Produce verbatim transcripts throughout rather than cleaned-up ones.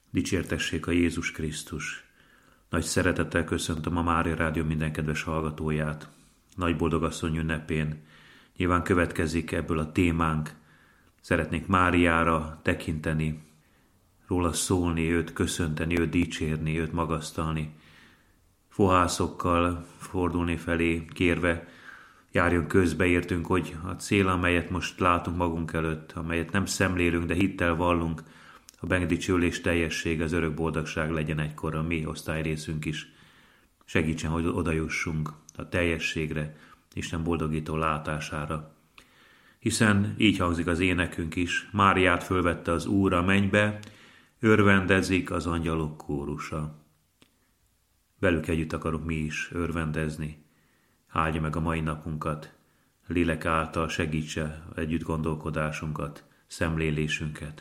Dicsértessék a Jézus Krisztus! Nagy szeretettel köszöntöm a Mária Rádió minden kedves hallgatóját. Nagy boldogasszony ünnepén nyilván következik ebből a témánk. Szeretnék Máriára tekinteni, róla szólni, őt köszönteni, őt dicsérni, őt magasztalni. Fohászokkal fordulni felé, kérve, járjon közbe értünk, hogy a cél, amelyet most látunk magunk előtt, amelyet nem szemlélünk, de hittel vallunk, a megdicsőlés teljessége, az örök boldogság legyen egykor a mi osztályrészünk is. Segítsen, hogy odajussunk a teljességre, Isten boldogító látására. Hiszen így hangzik az énekünk is, Máriát fölvette az Úr a mennybe, örvendezik az angyalok kórusa. Velük együtt akarunk mi is örvendezni. Áldja meg a mai napunkat, lélek által segítse együtt gondolkodásunkat, szemlélésünket.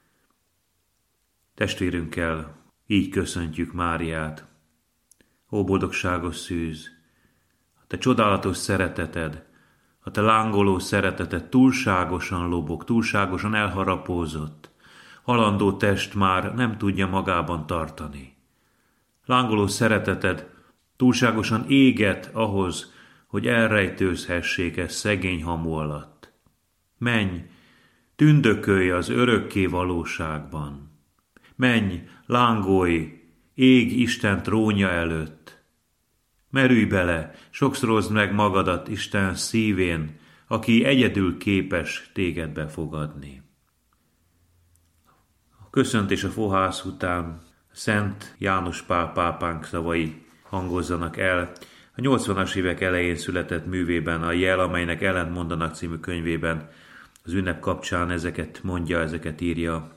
Testvérünkkel így köszöntjük Máriát. Ó boldogságos szűz, a te csodálatos szereteted, a te lángoló szereteted túlságosan lobog, túlságosan elharapózott. Halandó test már nem tudja magában tartani. Lángoló szereteted túlságosan éget ahhoz, hogy elrejtőzhessék ez szegény hamu alatt. Menj, tündökölj az örökké valóságban. Menj, lángolj, ég Isten trónja előtt. Merülj bele, sokszorozd meg magadat Isten szívén, aki egyedül képes téged befogadni. A köszöntés a fohász után Szent János Pál pápánk szavai hangozzanak el. A nyolcvanas évek elején született művében, a Jel, amelynek ellent mondanak című könyvében, az ünnep kapcsán ezeket mondja, ezeket írja.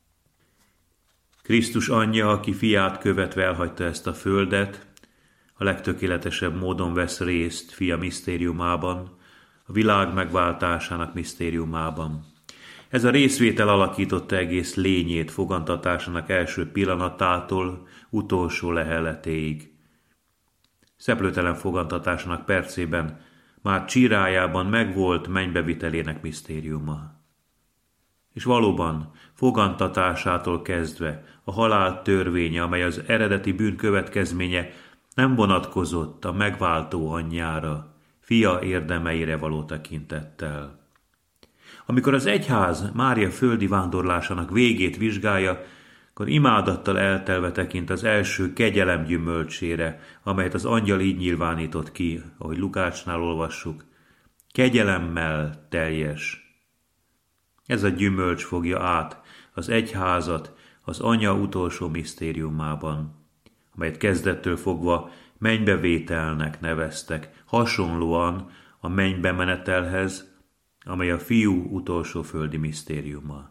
Krisztus anyja, aki fiát követve elhagyta ezt a földet, a legtökéletesebb módon vesz részt fia misztériumában, a világ megváltásának misztériumában. Ez a részvétel alakította egész lényét fogantatásának első pillanatától utolsó leheletéig. Szeplőtelen fogantatásának percében már csírájában megvolt mennybevitelének misztériuma. És valóban fogantatásától kezdve a halál törvénye, amely az eredeti bűn következménye, nem vonatkozott a megváltó anyjára, fia érdemeire való tekintettel. Amikor az egyház Mária földi vándorlásának végét vizsgálja, akkor imádattal eltelve tekint az első kegyelem gyümölcsére, amelyet az angyal így nyilvánított ki, ahogy Lukácsnál olvassuk. Kegyelemmel teljes. Ez a gyümölcs fogja át az egyházat az Anya utolsó misztériumában, amelyet kezdettől fogva mennybevételnek neveztek, hasonlóan a mennybe menetelhez, amely a Fiú utolsó földi misztériuma.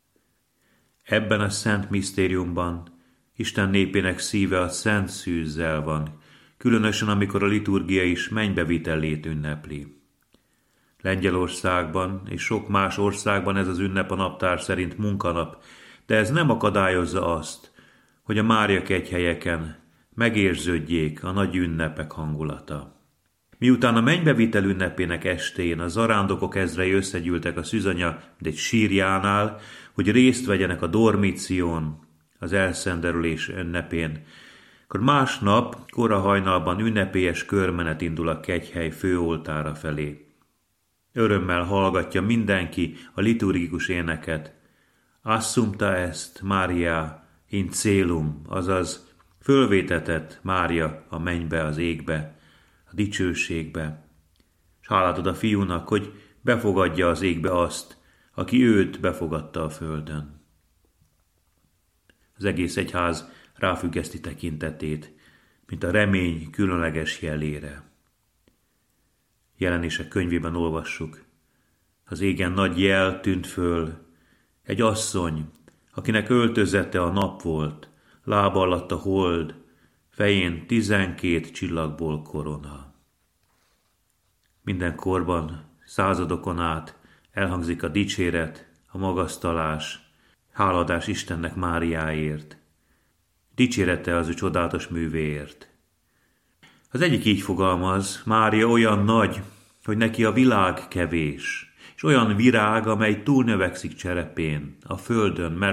Ebben a szent misztériumban Isten népének szíve a szent szűzzel van, különösen amikor a liturgia is mennybevételét ünnepli. Lengyelországban és sok más országban ez az ünnep a naptár szerint munkanap, de ez nem akadályozza azt, hogy a Mária kegyhelyeken megérződjék a nagy ünnepek hangulata. Miután a mennybevitel ünnepének estén a zarándokok ezrei összegyűltek a szűzanya egy sírjánál, hogy részt vegyenek a dormíción, az elszenderülés ünnepén, akkor másnap kora hajnalban ünnepélyes körmenet indul a kegyhely főoltára felé. Örömmel hallgatja mindenki a liturgikus éneket. Assumpta est Maria in caelum, azaz fölvétetett Mária a mennybe, az égbe, a dicsőségbe. S hálát ad a fiúnak, hogy befogadja az égbe azt, aki őt befogadta a földön. Az egész egyház ráfüggeszti tekintetét, mint a remény különleges jelére. Jelenések könyvében olvassuk. Az égen nagy jel tűnt föl, egy asszony, akinek öltözete a nap volt, lába alatt a hold, fején tizenkét csillagból korona. Minden korban, századokon át elhangzik a dicséret, a magasztalás, háladás Istennek Máriáért. Dicsérete az ő csodálatos művéért. Az egyik így fogalmaz, Mária olyan nagy, hogy neki a világ kevés, és olyan virág, amely túlnövekszik cserepén, a földön, mert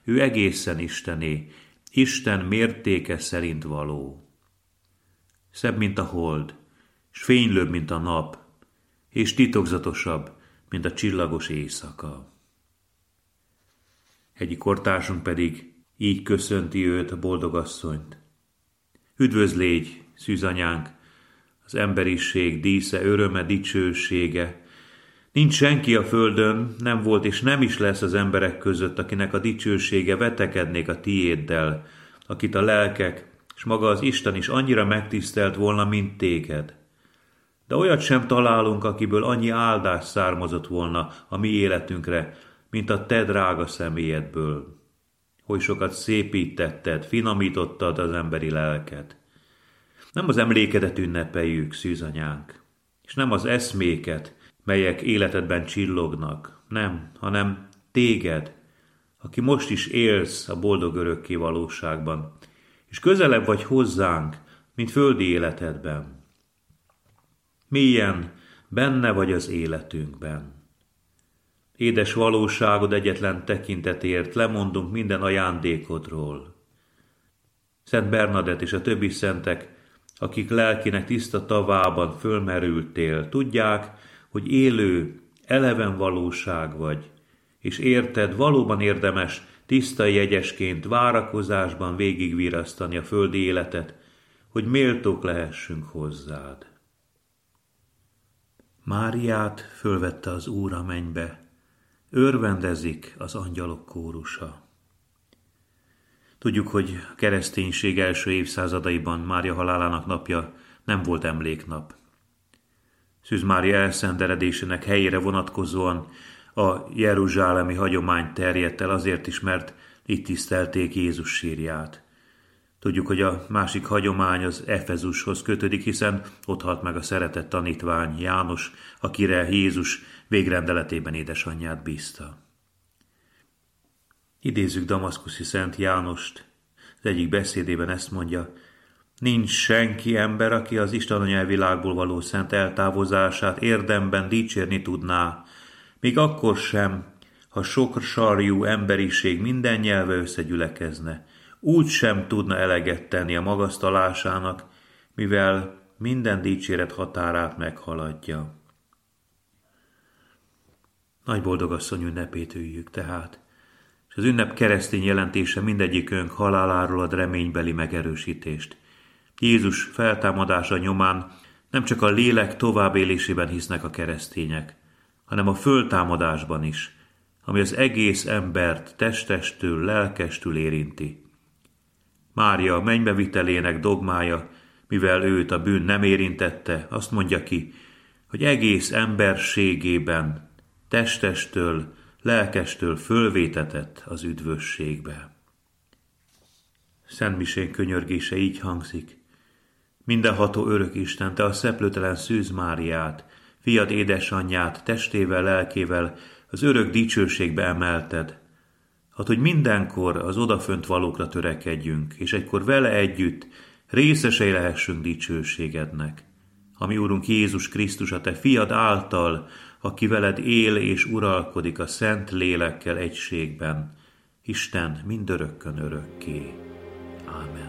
ő egészen Istené, Isten mértéke szerint való. Szebb, mint a hold, s fénylőbb, mint a nap, és titokzatosabb, mint a csillagos éjszaka. Egyik kortársunk pedig így köszönti őt, a boldogasszonyt. Üdvözlégy, szűzanyánk, az emberiség dísze, öröme, dicsősége. Nincs senki a földön, nem volt és nem is lesz az emberek között, akinek a dicsősége vetekednék a tiéddel, akit a lelkek, és maga az Isten is annyira megtisztelt volna, mint téged. De olyat sem találunk, akiből annyi áldás származott volna a mi életünkre, mint a te drága személyedből. Hogy sokat szépítetted, finomítottad az emberi lelket. Nem az emlékedet ünnepeljük, szűzanyánk, és nem az eszméket, melyek életedben csillognak, nem, hanem téged, aki most is élsz a boldog örökké valóságban, és közelebb vagy hozzánk, mint földi életedben. Mélyen benne vagy az életünkben. Édes valóságod egyetlen tekintetért lemondunk minden ajándékodról. Szent Bernadett és a többi szentek, akik lelkének tiszta tavában fölmerültél, tudják, hogy élő, eleven valóság vagy, és érted, valóban érdemes tiszta jegyesként várakozásban végigvirasztani a földi életet, hogy méltók lehessünk hozzád. Máriát fölvette az Úr a mennybe, örvendezik az angyalok kórusa. Tudjuk, hogy a kereszténység első évszázadaiban Mária halálának napja nem volt emléknap. Szűz Mária elszenderedésének helyére vonatkozóan a jeruzsálemi hagyomány terjedt el azért is, mert itt tisztelték Jézus sírját. Tudjuk, hogy a másik hagyomány az Efezushoz kötődik, hiszen ott halt meg a szeretett tanítvány János, akire Jézus végrendeletében édesanyját bízta. Idézzük damaszkuszi Szent Jánost, az egyik beszédében ezt mondja: nincs senki ember, aki az Isten anyelvilágból való szent eltávozását érdemben dicsérni tudná, még akkor sem, ha sok sarjú emberiség minden nyelve összegyülekezne, úgy sem tudna eleget tenni a magasztalásának, mivel minden dicséret határát meghaladja. Nagy boldogasszony ünnepét üljük tehát, és az ünnep keresztény jelentése mindegyikünk haláláról ad reménybeli megerősítést. Jézus feltámadása nyomán nem csak a lélek továbbélésében hisznek a keresztények, hanem a föltámadásban is, ami az egész embert testestől, lelkestül érinti. Mária mennybevitelének dogmája, mivel őt a bűn nem érintette, azt mondja ki, hogy egész emberségében, testestől, lelkestől fölvétetett az üdvösségbe. Szentmisén könyörgése így hangzik: mindenható örök Isten, te a szeplőtelen Szűz Máriát, fiad édesanyját testével, lelkével az örök dicsőségbe emelted, hát, hogy mindenkor az odafönt valókra törekedjünk, és egykor vele együtt részesei lehessünk dicsőségednek. Ami Úrunk Jézus Krisztus, a te fiad által, aki veled él és uralkodik a szent lélekkel egységben, Isten mindörökkön örökké. Ámen.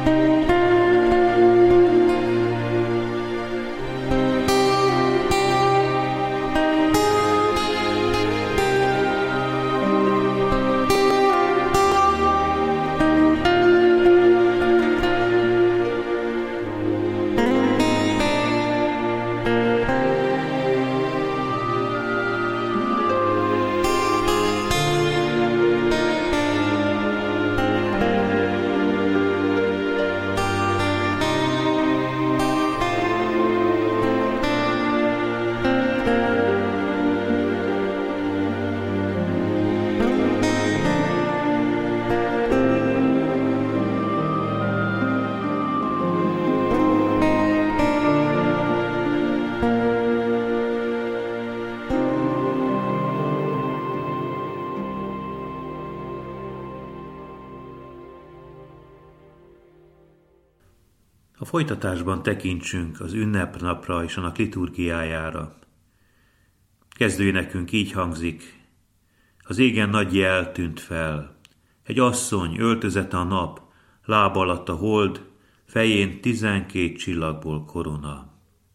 A folytatásban tekintsünk az ünnepnapra és annak liturgiájára. Kezdőénekünk így hangzik: az égen nagy jel tűnt fel, egy asszony öltözete a nap, lába alatt a hold, fején tizenkét csillagból korona.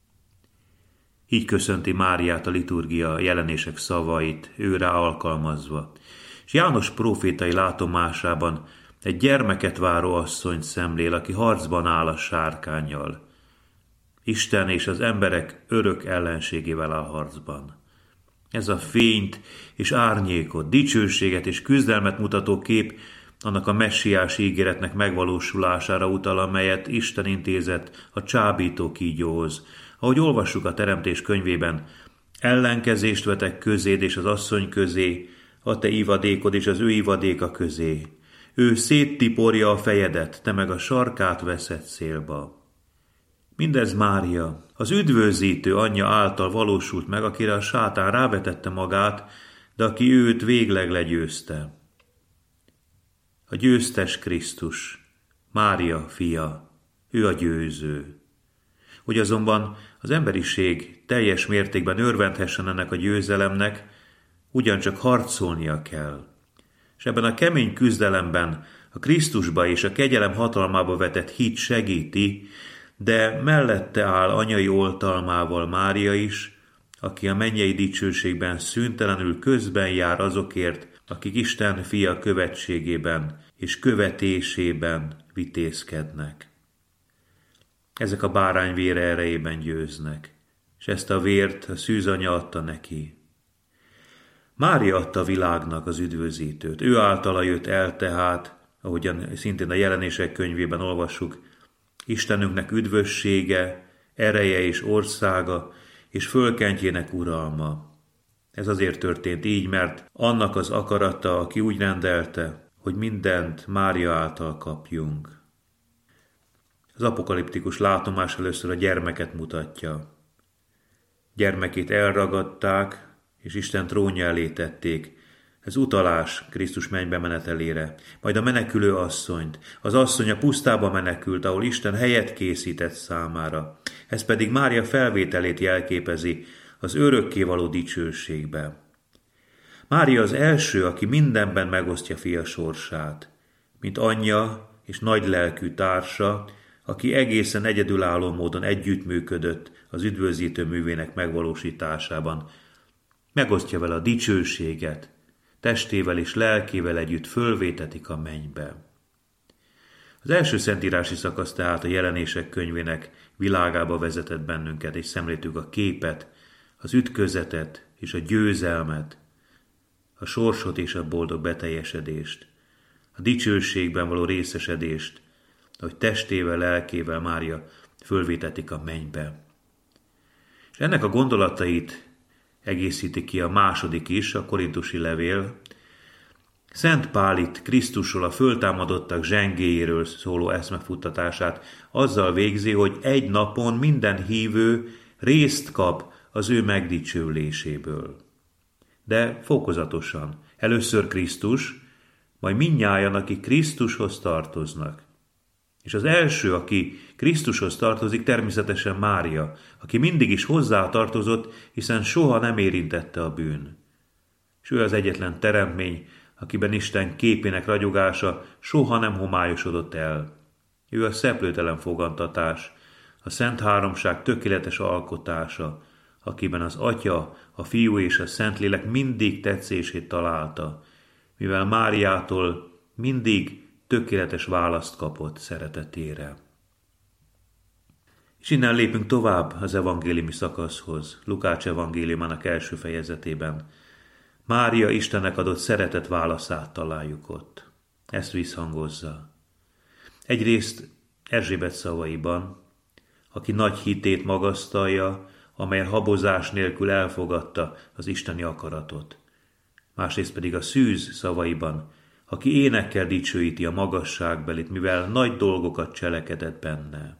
Így köszönti Máriát a liturgia jelenések szavait, őrá alkalmazva, és János prófétai látomásában egy gyermeket váró asszonyt szemlél, aki harcban áll a sárkánnyal. Isten és az emberek örök ellenségével áll harcban. Ez a fényt és árnyékot, dicsőséget és küzdelmet mutató kép annak a messiás ígéretnek megvalósulására utal, amelyet Isten intézett a csábító kígyóhoz. Ahogy olvassuk a Teremtés könyvében: ellenkezést vetek közéd és az asszony közé, a te ivadékod és az ő ivadéka közé. Ő széttiporja a fejedet, te meg a sarkát veszed célba. Mindez Mária, az üdvözítő anyja által valósult meg, akire a sátán rávetette magát, de aki őt végleg legyőzte. A győztes Krisztus, Mária fia, ő a győző. Hogy azonban az emberiség teljes mértékben örvendhessen ennek a győzelemnek, ugyancsak harcolnia kell. És ebben a kemény küzdelemben a Krisztusba és a kegyelem hatalmába vetett hit segíti, de mellette áll anyai oltalmával Mária is, aki a mennyei dicsőségben szüntelenül közben jár azokért, akik Isten fia követségében és követésében vitézkednek. Ezek a bárány vére erejében győznek, és ezt a vért a szűzanya adta neki. Mária adta a világnak az üdvözítőt, ő általa jött el tehát, ahogyan szintén a jelenések könyvében olvassuk, Istenünknek üdvössége, ereje és országa, és fölkentjének uralma. Ez azért történt így, mert annak az akarata, aki úgy rendelte, hogy mindent Mária által kapjunk. Az apokaliptikus látomás először a gyermeket mutatja. Gyermekét elragadták, és Isten trónja elé tették. Ez utalás Krisztus mennybe menetelére. Majd a menekülő asszonyt. Az asszony a pusztába menekült, ahol Isten helyet készített számára. Ez pedig Mária felvételét jelképezi az örökkévaló dicsőségbe. Mária az első, aki mindenben megosztja fia sorsát, mint anyja és nagy lelkű társa, aki egészen egyedülálló módon együttműködött az üdvözítő művének megvalósításában. Megosztja vele a dicsőséget, testével és lelkével együtt fölvétetik a mennybe. Az első szentírási szakasz tehát a jelenések könyvének világába vezetett bennünket, és szemléltük a képet, az ütközetet és a győzelmet, a sorsot és a boldog beteljesedést, a dicsőségben való részesedést, ahogy testével, lelkével Mária fölvétetik a mennybe. És ennek a gondolatait egészíti ki a második is, a korintusi levél. Szent Pál itt Krisztusról, a föltámadottak zsengéjéről szóló eszmefuttatását azzal végzi, hogy egy napon minden hívő részt kap az ő megdicsőléséből. De fokozatosan. Először Krisztus, majd mindnyájan, akik Krisztushoz tartoznak. És az első, aki Krisztushoz tartozik, természetesen Mária, aki mindig is hozzá tartozott, hiszen soha nem érintette a bűn. És ő az egyetlen teremtmény, akiben Isten képének ragyogása soha nem homályosodott el. Ő a szeplőtelen fogantatás, a Szent Háromság tökéletes alkotása, akiben az Atya, a Fiú és a Szentlélek mindig tetszését találta, mivel Máriától mindig tökéletes választ kapott szeretetére. És innen lépünk tovább az evangéliumi szakaszhoz, Lukács evangéliumának első fejezetében. Mária Istennek adott szeretet válaszát találjuk ott. Ezt visszhangozza. Egyrészt Erzsébet szavaiban, aki nagy hitét magasztalja, amely habozás nélkül elfogadta az isteni akaratot. Másrészt pedig a szűz szavaiban, aki énekkel dicsőíti a magasságbelit, mivel nagy dolgokat cselekedett benne.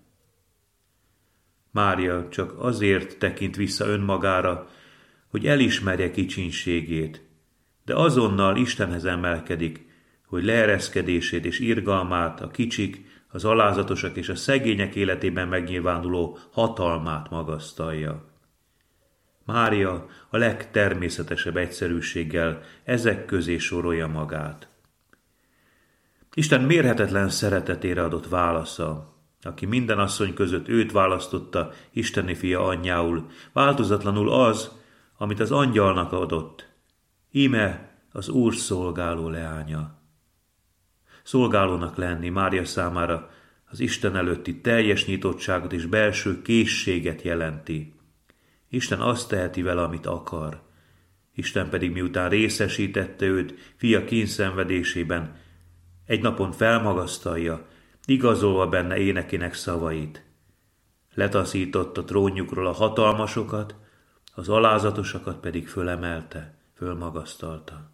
Mária csak azért tekint vissza önmagára, hogy elismerje kicsinségét, de azonnal Istenhez emelkedik, hogy leereszkedését és irgalmát, a kicsik, az alázatosak és a szegények életében megnyilvánuló hatalmát magasztalja. Mária a legtermészetesebb egyszerűséggel ezek közé sorolja magát. Isten mérhetetlen szeretetére adott válasza, aki minden asszony között őt választotta isteni fia anyjául, változatlanul az, amit az angyalnak adott. Íme az Úr szolgáló leánya. Szolgálónak lenni Mária számára az Isten előtti teljes nyitottságot és belső készséget jelenti. Isten azt teheti vele, amit akar. Isten pedig miután részesítette őt fia kényszenvedésében, egy napon felmagasztalja, igazolva benne énekének szavait. Letaszította trónjukról a hatalmasokat, az alázatosakat pedig fölemelte, fölmagasztalta.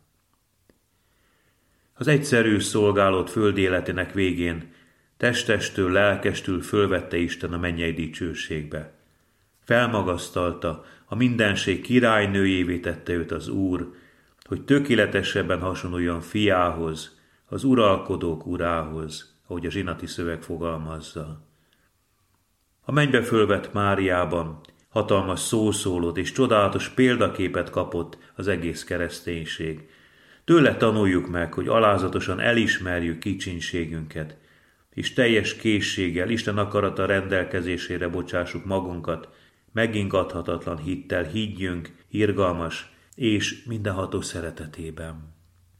Az egyszerű szolgálat földi életének végén testestől, lelkestül fölvette Isten a mennyei dicsőségbe. Felmagasztalta, a mindenség királynőjévé tette őt az Úr, hogy tökéletesebben hasonuljon fiához, az uralkodók urához, ahogy a zsinati szöveg fogalmazza. A mennybe fölvett Máriában hatalmas szószólót és csodálatos példaképet kapott az egész kereszténység. Tőle tanuljuk meg, hogy alázatosan elismerjük kicsinségünket, és teljes készséggel Isten akarata rendelkezésére bocsássuk magunkat, megingathatatlan hittel higgyünk irgalmas és mindenható szeretetében.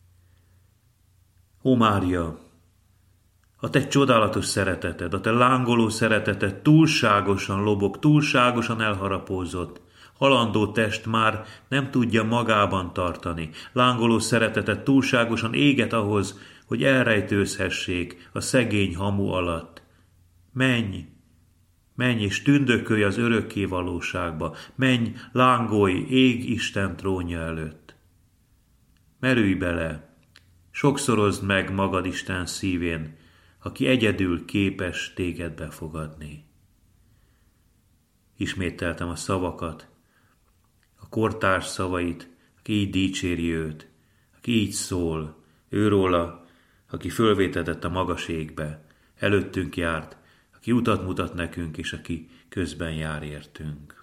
Ó Mária, a te csodálatos szereteted, a te lángoló szereteted túlságosan lobog, túlságosan elharapózott, halandó test már nem tudja magában tartani, lángoló szereteted túlságosan éget ahhoz, hogy elrejtőzhessék a szegény hamu alatt. Menj, menj és tündökölj az örökké valóságba, menj, lángolj, ég Isten trónja előtt. Merülj bele, sokszorozd meg magad Isten szívén, aki egyedül képes téged befogadni. Ismételtem a szavakat, a kortárs szavait, aki így dicséri őt, aki így szól, őróla, aki fölvétetett a magas égbe, előttünk járt, aki utat mutat nekünk, és aki közben jár értünk.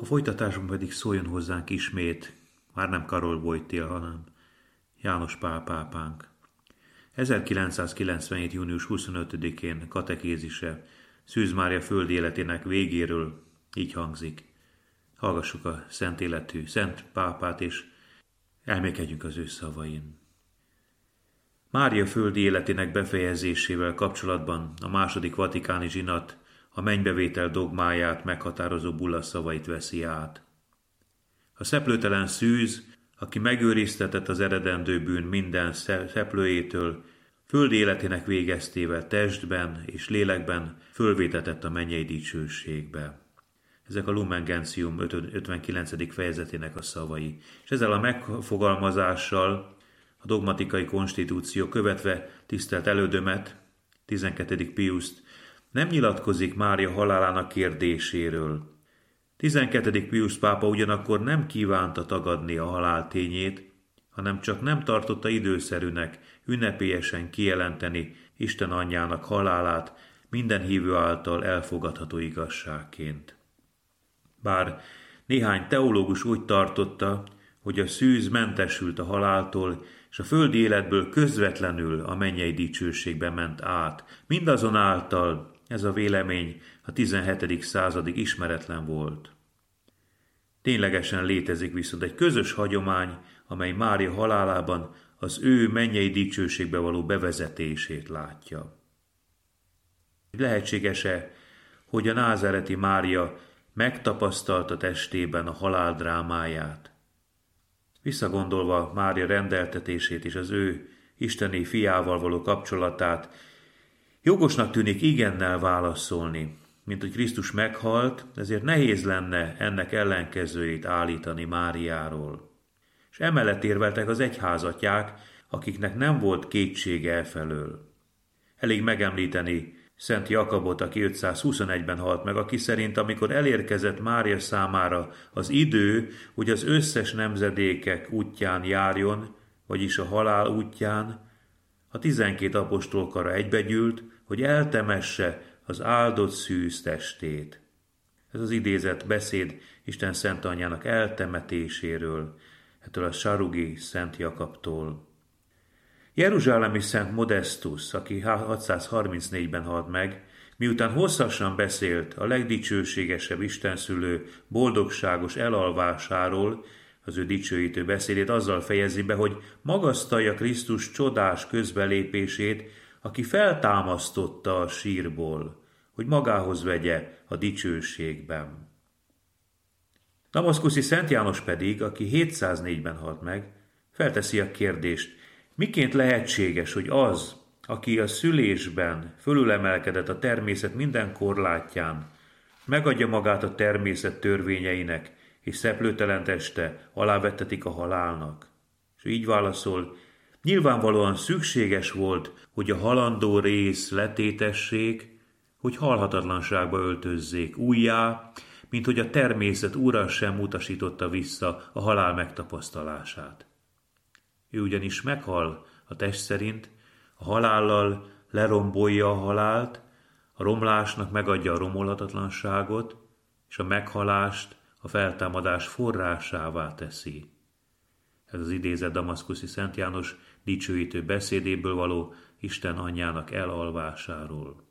A folytatásban pedig szóljon hozzánk ismét, már nem Karol Wojtyla, hanem János Pál pápánk. ezerkilencszázkilencvenhét. június huszonötödikén katekézise Szűz Mária földi életének végéről így hangzik. Hallgassuk a szent életű szent pápát, és elmékedjünk az ő szavain. Mária földi életének befejezésével kapcsolatban a második vatikáni zsinat a mennybevétel dogmáját meghatározó bulla szavait veszi át. A szeplőtelen szűz, aki megőriztetett az eredendő bűn minden szeplőjétől, földi életének végeztével testben és lélekben fölvétetett a mennyei dicsőségbe. Ezek a Lumen Gentium ötvenkilencedik fejezetének a szavai. És ezzel a megfogalmazással a dogmatikai konstitúció követve tisztelt elődömet, tizenkettedik Piuszt, nem nyilatkozik Mária halálának kérdéséről. tizenkettedik Piusz pápa ugyanakkor nem kívánta tagadni a halál tényét, hanem csak nem tartotta időszerűnek ünnepélyesen kijelenteni Isten anyjának halálát minden hívő által elfogadható igazságként. Bár néhány teológus úgy tartotta, hogy a szűz mentesült a haláltól, és a földi életből közvetlenül a mennyei dicsőségbe ment át. Mindazonáltal ez a vélemény a tizenhetedik századig ismeretlen volt. Ténylegesen létezik viszont egy közös hagyomány, amely Mária halálában az ő mennyei dicsőségbe való bevezetését látja. Lehetséges-e, hogy a názáreti Mária megtapasztalta testében a halál drámáját? Visszagondolva Mária rendeltetését és az ő isteni fiával való kapcsolatát, jogosnak tűnik igennel válaszolni, mint hogy Krisztus meghalt, ezért nehéz lenne ennek ellenkezőjét állítani Máriáról. És emellett érveltek az egyházatják, akiknek nem volt kétsége e felől. Elég megemlíteni Szent Jakabot, aki ötszázhuszonegyben halt meg, aki szerint amikor elérkezett Mária számára az idő, hogy az összes nemzedékek útján járjon, vagyis a halál útján, a tizenkét apostolkara egybegyűlt, hogy eltemesse az áldott szűz testét. Ez az idézett beszéd Isten Szent Anyjának eltemetéséről, ettől a sarugi Szent Jakabtól. Jeruzsálemi Szent Modestus, aki hatszázharmincnégyben halt meg, miután hosszasan beszélt a legdicsőségesebb istenszülő boldogságos elalvásáról, az ő dicsőítő beszédét azzal fejezi be, hogy magasztalja Krisztus csodás közbelépését, aki feltámasztotta a sírból, hogy magához vegye a dicsőségben. Damaszkuszi Szent János pedig, aki hétszáznégyben halt meg, felteszi a kérdést, miként lehetséges, hogy az, aki a szülésben fölülemelkedett a természet minden korlátján, megadja magát a természet törvényeinek, és szeplőtelen teste alávettetik a halálnak. És így válaszol, nyilvánvalóan szükséges volt, hogy a halandó rész letétessék, hogy halhatatlanságba öltözzék újjá, mint hogy a természet ura sem utasította vissza a halál megtapasztalását. Ő ugyanis meghal a test szerint, a halállal lerombolja a halált, a romlásnak megadja a romolhatatlanságot, és a meghalást a feltámadás forrásává teszi. Ez az idézet damaszkuszi Szent János dicsőítő beszédéből való Isten anyjának elalvásáról.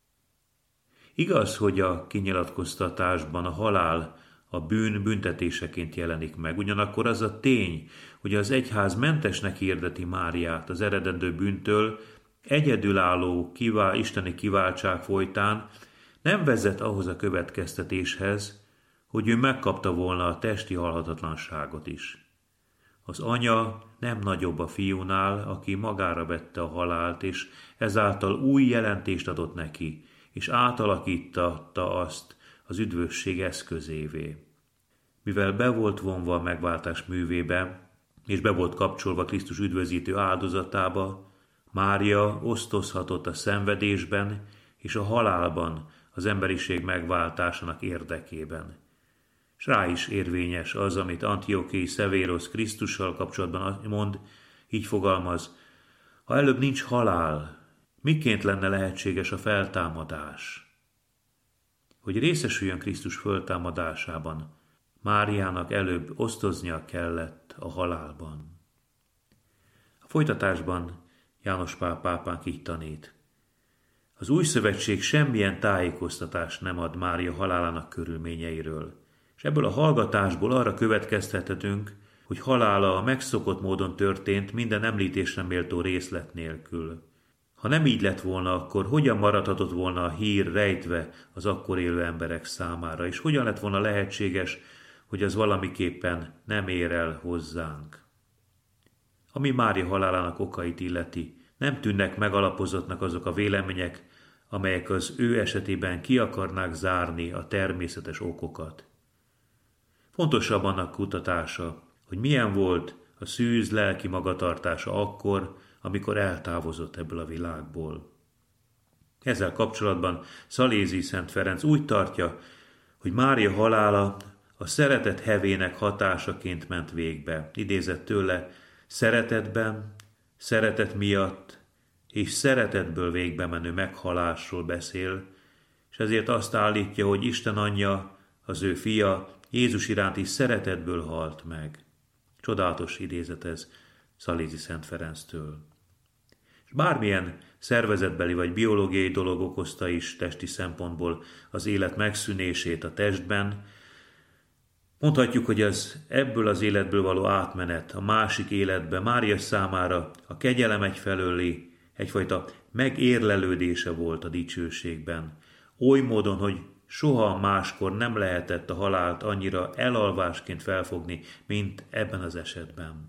Igaz, hogy a kinyilatkoztatásban a halál a bűn büntetéseként jelenik meg, ugyanakkor az a tény, hogy az egyház mentesnek hirdeti Máriát az eredendő bűntől, egyedülálló kivál, isteni kiváltság folytán nem vezet ahhoz a következtetéshez, hogy ő megkapta volna a testi halhatatlanságot is. Az anya nem nagyobb a fiúnál, aki magára vette a halált, és ezáltal új jelentést adott neki, és átalakítatta azt az üdvösség eszközévé. Mivel be volt vonva a megváltás művébe, és be volt kapcsolva Krisztus üdvözítő áldozatába, Mária osztozhatott a szenvedésben és a halálban az emberiség megváltásának érdekében. S rá is érvényes az, amit Antiochii Szevérosz Krisztussal kapcsolatban mond, így fogalmaz, ha előbb nincs halál, miként lenne lehetséges a feltámadás? Hogy részesüljön Krisztus föltámadásában, Máriának előbb osztoznia kellett a halálban. A folytatásban János Pál pápánk így tanít. Az új szövetség semmilyen tájékoztatást nem ad Mária halálának körülményeiről, és ebből a hallgatásból arra következtethetünk, hogy halála a megszokott módon történt minden említésre méltó részlet nélkül. Ha nem így lett volna, akkor hogyan maradhatott volna a hír rejtve az akkor élő emberek számára, és hogyan lett volna lehetséges, hogy az valamiképpen nem ér el hozzánk? Ami Mária halálának okait illeti, nem tűnnek megalapozottnak azok a vélemények, amelyek az ő esetében ki akarnák zárni a természetes okokat. Fontosabb annak kutatása, hogy milyen volt a szűz lelki magatartása akkor, amikor eltávozott ebből a világból. Ezzel kapcsolatban Szalézi Szent Ferenc úgy tartja, hogy Mária halála a szeretet hevének hatásaként ment végbe. Idézett tőle, szeretetben, szeretet miatt és szeretetből végbe menő meghalásról beszél, és ezért azt állítja, hogy Isten anyja, az ő fia Jézus iránti szeretetből halt meg. Csodálatos idézet ez Szalézi Szent Ferenctől. És bármilyen szervezetbeli vagy biológiai dolog okozta is testi szempontból az élet megszűnését a testben, mondhatjuk, hogy az ebből az életből való átmenet a másik életbe Mária számára a kegyelem egyfelőli egyfajta megérlelődése volt a dicsőségben, oly módon, hogy soha máskor nem lehetett a halált annyira elalvásként felfogni, mint ebben az esetben.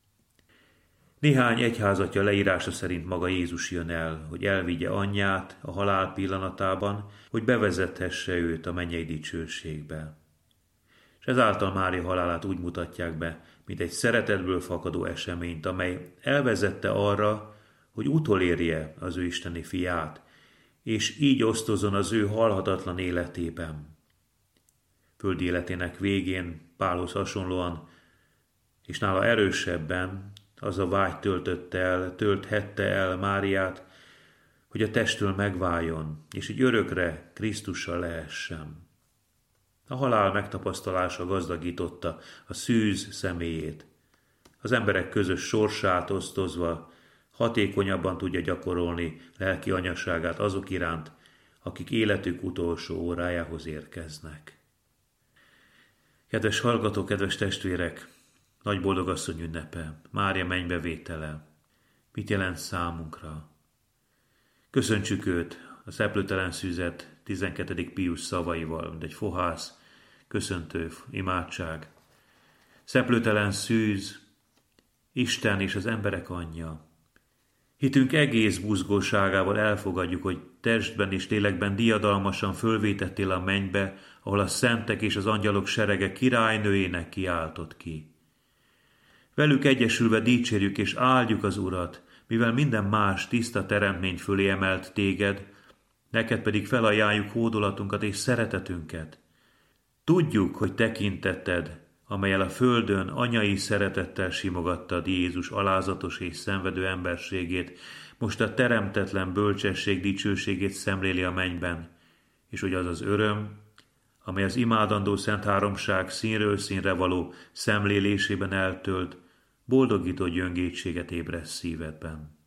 Néhány egyházatja leírása szerint maga Jézus jön el, hogy elvigye anyját a halál pillanatában, hogy bevezethesse őt a mennyei dicsőségbe. És ezáltal Mária halálát úgy mutatják be, mint egy szeretetből fakadó eseményt, amely elvezette arra, hogy utolérje az ő isteni fiát, és így osztozon az ő halhatatlan életében. Földi életének végén Pálhoz hasonlóan, és nála erősebben az a vágy töltötte el, tölthette el Máriát, hogy a testtől megváljon, és így örökre Krisztussal lehessen. A halál megtapasztalása gazdagította a szűz személyét. Az emberek közös sorsát osztozva hatékonyabban tudja gyakorolni lelki anyaságát azok iránt, akik életük utolsó órájához érkeznek. Kedves hallgatók, kedves testvérek, nagy boldogasszony ünnepe, Mária mennybevétele, mit jelent számunkra? Köszöntsük őt a szeplőtelen szűzet tizenkettedik Pius szavaival, mint egy fohász, köszöntő imádság. Szeplőtelen szűz, Isten és az emberek anyja. Hitünk egész buzgóságával elfogadjuk, hogy testben és lélekben diadalmasan fölvétettél a mennybe, ahol a szentek és az angyalok serege királynőjének kiáltott ki. Velük egyesülve dicsérjük és áldjuk az Urat, mivel minden más tiszta teremtmény fölé emelt téged, neked pedig felajánljuk hódolatunkat és szeretetünket. Tudjuk, hogy tekintetted, amellyel a földön anyai szeretettel simogattad Jézus alázatos és szenvedő emberségét, most a teremtetlen bölcsesség dicsőségét szemléli a mennyben, és hogy az az öröm, amely az imádandó Szent Háromság színről színre való szemlélésében eltölt, boldogító gyöngétséget ébreszt szívedben.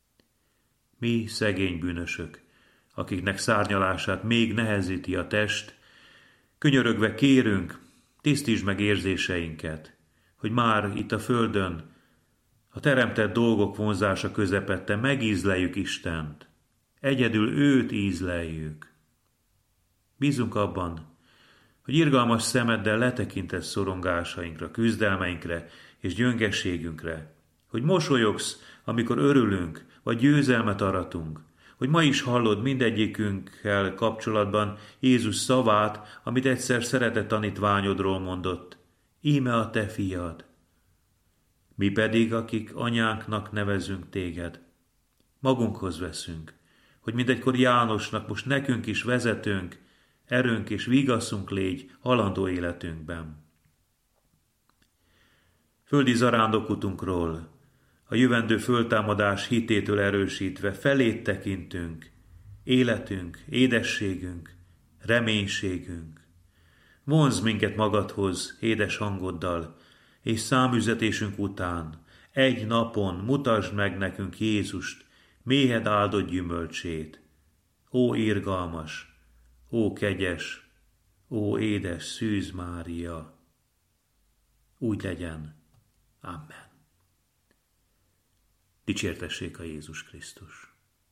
Mi szegény bűnösök, akiknek szárnyalását még nehezíti a test, könyörögve kérünk, tisztítsd meg érzéseinket, hogy már itt a földön a teremtett dolgok vonzása közepette megízleljük Istent, egyedül őt ízleljük. Bízunk abban, hogy irgalmas szemeddel letekintesz szorongásainkra, küzdelmeinkre és gyöngességünkre, hogy mosolyogsz, amikor örülünk, vagy győzelmet aratunk, hogy ma is hallod mindegyikünkkel kapcsolatban Jézus szavát, amit egyszer szeretett tanítványodról mondott. Íme a te fiad. Mi pedig, akik anyánknak nevezünk téged, magunkhoz veszünk, hogy mindegykor Jánosnak most nekünk is vezetőnk, erőnk és vigaszunk légy halandó életünkben. Földi zarándokutunkról, a jövendő föltámadás hitétől erősítve felét tekintünk, életünk, édességünk, reménységünk. vonzd minket magadhoz édes hangoddal, és számüzetésünk után egy napon mutasd meg nekünk Jézust, méhed áldott gyümölcsét. Ó irgalmas, ó kegyes, ó édes Szűz Mária! Úgy legyen. Amen. Dicsértessék a Jézus Krisztus.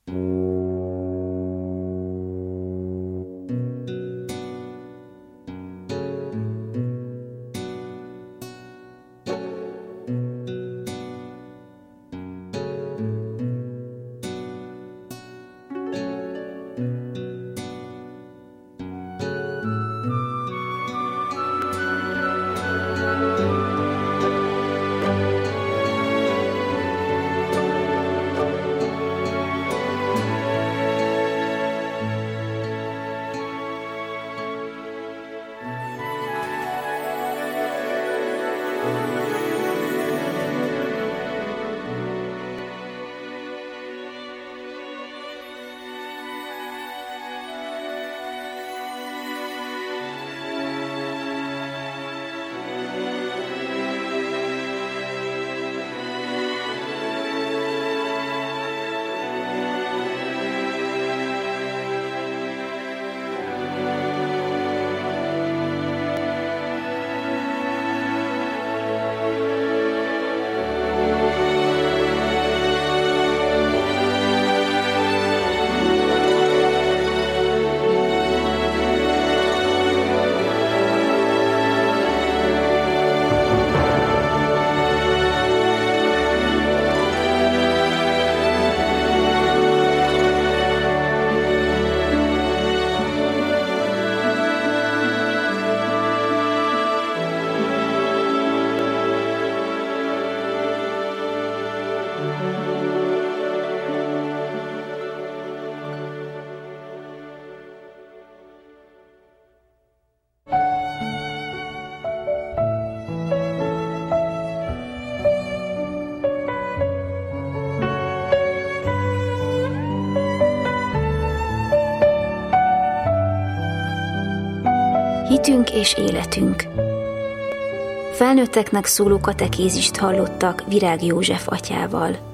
Hitünk és életünk. Felnőtteknek szóló katekézist hallottak Virág József atyával.